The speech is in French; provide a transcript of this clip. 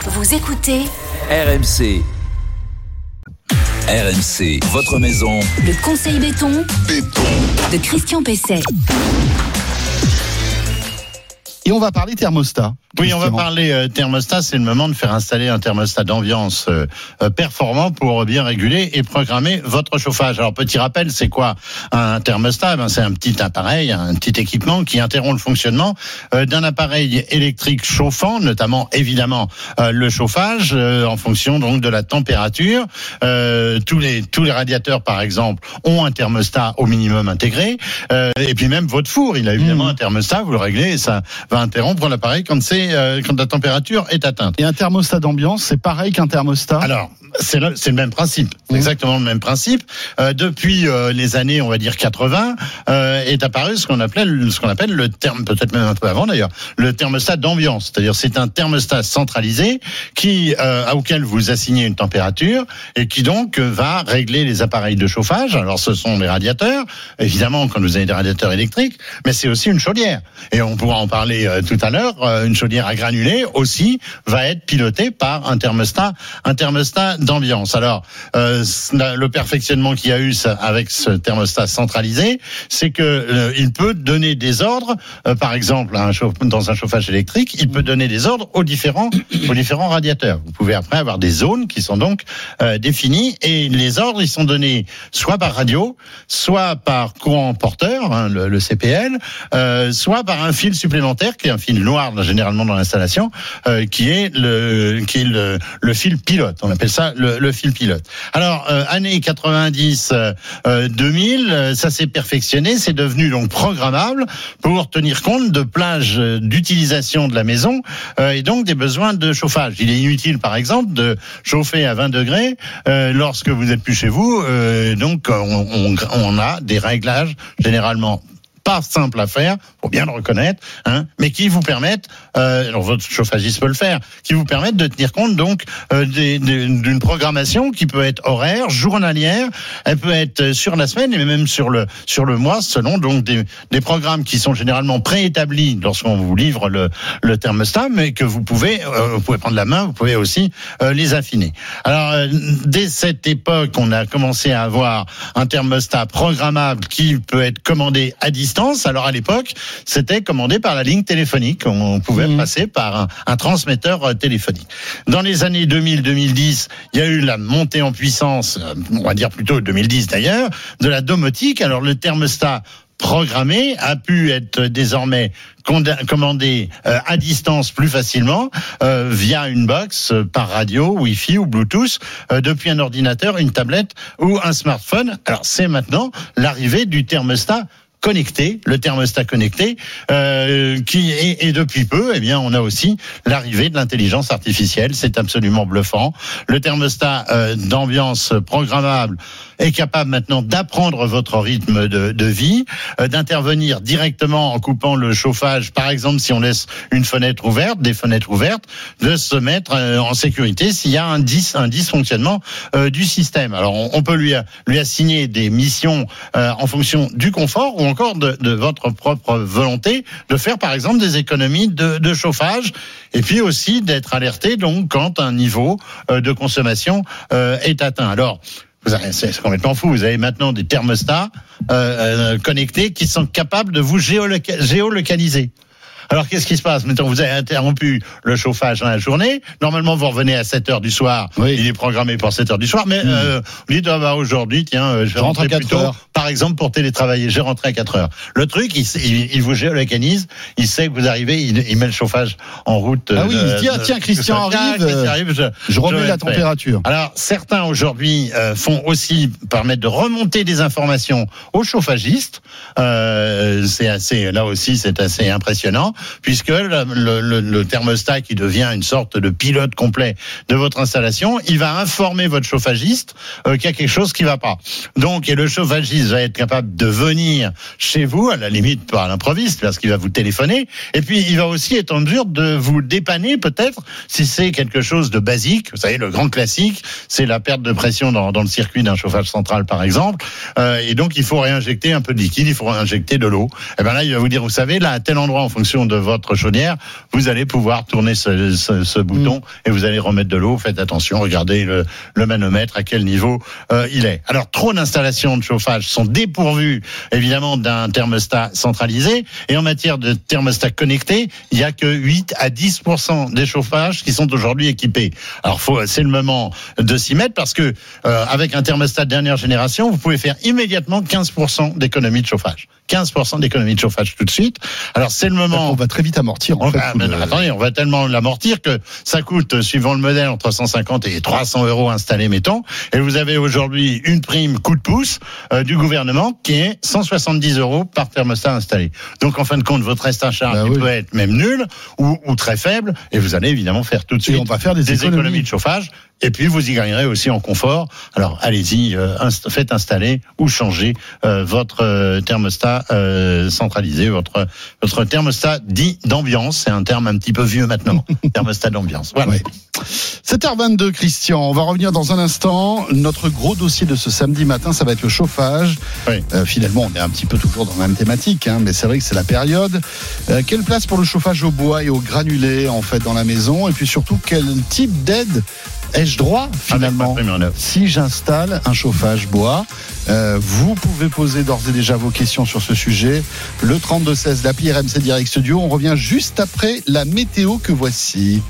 Vous écoutez RMC. RMC, votre maison. Le conseil béton de Christian Pesset. Et on va parler thermostat. Oui, on va parler thermostat. C'est le moment de faire installer un thermostat d'ambiance performant pour bien réguler et programmer votre chauffage. Alors, petit rappel, c'est quoi un thermostat ? C'est un petit appareil, un petit équipement qui interrompt le fonctionnement d'un appareil électrique chauffant, notamment évidemment le chauffage en fonction donc de la température. Tous les radiateurs, par exemple, ont un thermostat au minimum intégré. Et puis même votre four, il a évidemment un thermostat. Vous le réglez et ça va interrompre l'appareil quand la température est atteinte. Et un thermostat d'ambiance, c'est pareil qu'un thermostat ? Alors, c'est le même principe, exactement le même principe. Depuis les années, on va dire 80, est apparu ce qu'on appelle le terme, peut-être même un peu avant d'ailleurs, le thermostat d'ambiance. C'est-à-dire, c'est un thermostat centralisé auquel vous assignez une température et qui donc va régler les appareils de chauffage. Alors, ce sont les radiateurs, évidemment, quand vous avez des radiateurs électriques, mais c'est aussi une chaudière. Et on pourra en parler tout à l'heure. Une chaudière à granulés aussi va être pilotée par un thermostat d'ambiance. Alors, le perfectionnement qu'il y a eu avec ce thermostat centralisé, c'est que il peut donner des ordres, par exemple, dans un chauffage électrique, il peut donner des ordres aux différents radiateurs. Vous pouvez après avoir des zones qui sont donc définies, et les ordres, ils sont donnés soit par radio, soit par courant porteur, le CPL, soit par un fil supplémentaire, qui est un fil noir généralement dans l'installation, qui est le fil pilote. On appelle ça le fil pilote. Alors, années 90, 2000, ça s'est perfectionné, c'est devenu donc programmable pour tenir compte de plages d'utilisation de la maison et donc des besoins de chauffage. Il est inutile, par exemple, de chauffer à 20 degrés lorsque vous n'êtes plus chez vous. Donc, on a des réglages généralement pas simple à faire, faut bien le reconnaître, mais qui vous permettent, alors votre chauffagiste peut le faire, qui vous permettent de tenir compte donc d'une programmation qui peut être horaire, journalière, elle peut être sur la semaine et même sur le mois, selon donc des programmes qui sont généralement préétablis lorsqu'on vous livre le thermostat, mais que vous pouvez prendre la main, vous pouvez aussi les affiner. Alors dès cette époque, on a commencé à avoir un thermostat programmable qui peut être commandé à distance. Alors à l'époque, c'était commandé par la ligne téléphonique. On pouvait passer par un transmetteur téléphonique. Dans les années 2000-2010, il y a eu la montée en puissance, on va dire plutôt 2010 d'ailleurs, de la domotique. Alors le thermostat programmé a pu être désormais commandé à distance plus facilement via une box par radio, Wi-Fi ou Bluetooth depuis un ordinateur, une tablette ou un smartphone. Alors c'est maintenant l'arrivée du thermostat connecté, le thermostat connecté, qui est depuis peu, eh bien, on a aussi l'arrivée de l'intelligence artificielle. C'est absolument bluffant. Le thermostat d'ambiance programmable est capable maintenant d'apprendre votre rythme de vie, d'intervenir directement en coupant le chauffage. Par exemple, si on laisse des fenêtres ouvertes, de se mettre en sécurité s'il y a un dysfonctionnement du système. Alors, on peut lui assigner des missions en fonction du confort ou encore de votre propre volonté de faire, par exemple, des économies de chauffage, et puis aussi d'être alerté donc quand un niveau de consommation est atteint. Alors, c'est complètement fou. Vous avez maintenant des thermostats connectés qui sont capables de vous géolocaliser. Alors, qu'est-ce qui se passe ? Maintenant, vous avez interrompu le chauffage dans la journée. Normalement, vous revenez à 7h du soir. Oui. Il est programmé pour 7h du soir. Mais vous dites, aujourd'hui, tiens, je rentre à 4 heures. Par exemple, pour télétravailler, j'ai rentré à 4 heures. Le truc, il vous géolocalise. Il sait que vous arrivez, il met le chauffage en route. Ah oui, il dit, tiens, Christian arrive, je remets la température. Alors, certains, aujourd'hui, permettent de remonter des informations aux chauffagistes. C'est assez impressionnant, puisque le thermostat qui devient une sorte de pilote complet de votre installation, il va informer votre chauffagiste qu'il y a quelque chose qui va pas. Donc, et le chauffagiste va va être capable de venir chez vous, à la limite par l'improviste, parce qu'il va vous téléphoner. Et puis, il va aussi être en mesure de vous dépanner, peut-être, si c'est quelque chose de basique. Vous savez, le grand classique, c'est la perte de pression dans le circuit d'un chauffage central, par exemple. Et donc, il faut réinjecter un peu de liquide, il faut réinjecter de l'eau. Et ben là, il va vous dire, vous savez, là, à tel endroit, en fonction de votre chaudière, vous allez pouvoir tourner ce bouton et vous allez remettre de l'eau. Faites attention, regardez le manomètre, à quel niveau il est. Alors, trop d'installations de chauffage sont dépourvues, évidemment, d'un thermostat centralisé. Et en matière de thermostat connecté, il n'y a que 8 à 10% des chauffages qui sont aujourd'hui équipés. Alors, c'est le moment de s'y mettre parce que avec un thermostat de dernière génération, vous pouvez faire immédiatement 15% d'économie de chauffage. 15% d'économie de chauffage tout de suite. Alors, c'est le moment. On va très vite amortir. Attendez, on va tellement l'amortir que ça coûte, suivant le modèle, entre 150 et 300 euros installés, mettons. Et vous avez aujourd'hui une prime coup de pouce du gouvernement qui est 170 euros par thermostat installé. Donc, en fin de compte, votre reste à charge peut être même nul ou très faible. Et vous allez évidemment faire tout de suite on va faire des économies de chauffage. Et puis, vous y gagnerez aussi en confort. Alors, allez-y, faites installer ou changer votre thermostat centralisé, votre thermostat dit d'ambiance. C'est un terme un petit peu vieux maintenant. Thermostat d'ambiance. Voilà. Oui. 7h22, Christian. On va revenir dans un instant. Notre gros dossier de ce samedi matin, ça va être le chauffage. Oui. Finalement, on est un petit peu toujours dans la même thématique, mais c'est vrai que c'est la période. Quelle place pour le chauffage au bois et au granulé, en fait, dans la maison? Et puis surtout, quel type d'aide ai-je droit, finalement, si j'installe un chauffage bois? Vous pouvez poser d'ores et déjà vos questions sur ce sujet. Le 32-16, l'appli RMC Direct Studio. On revient juste après la météo que voici.